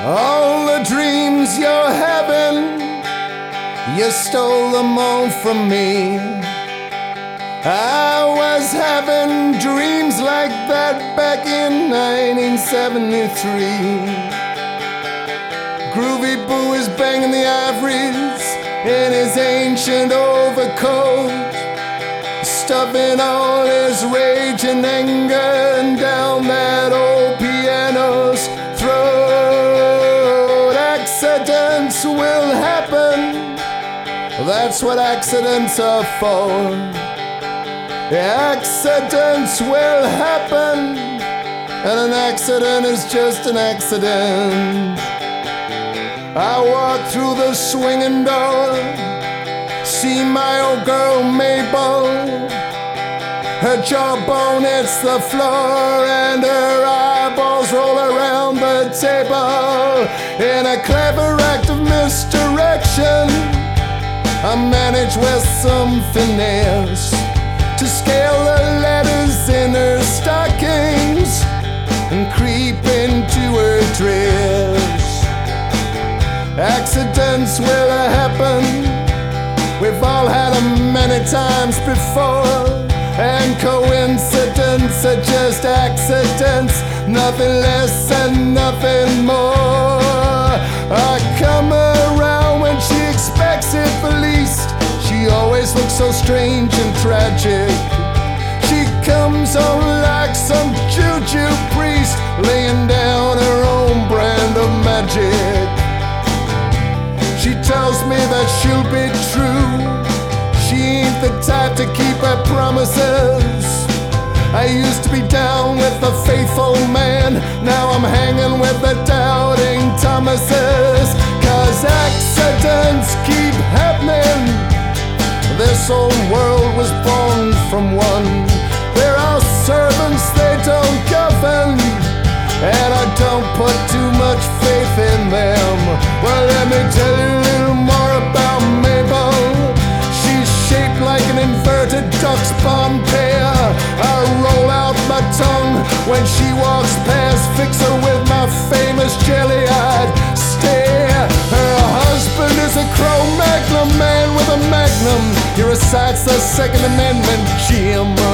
All the dreams you're having, you stole them all from me. I was having dreams like that back in 1973. Groovy Boo is banging the ivories in his ancient overcoat, stuffing all his rage and anger down that old piano's throat. Accidents will happen, that's what accidents are for. Accidents will happen, and an accident is just an accident. I walk through the swinging door, see my old girl Mabel. Her jawbone hits the floor and her eyeballs roll around the table. In a clever act of misdirection, I manage with some finesse to scale the letters in her stockings and creep into her dress. Accidents will happen, we've all had them many times before, and coincidence are just accidents, nothing less and nothing more. I come around when she expects it the least, she always looks so strange and tragic. She comes on like some juju priest, laying down her own brand of magic. She tells me that she'll be true, she ain't the type to keep her promises. I used to be down with the faithful man, now I'm hanging with the doubting Thomases. 'Cause accidents keep happening, this old world was born from one. They're our servants, they don't govern, and I don't put too much faith in them. Well, let me tell you a little more about Mabel. She's shaped like an inverted duck's Pompeii. I roll out my tongue when she walks past, fix her with my famous jelly-eyed stare. Her husband is a Cro-Magnon man with a magnum. He recites the Second Amendment, Jim.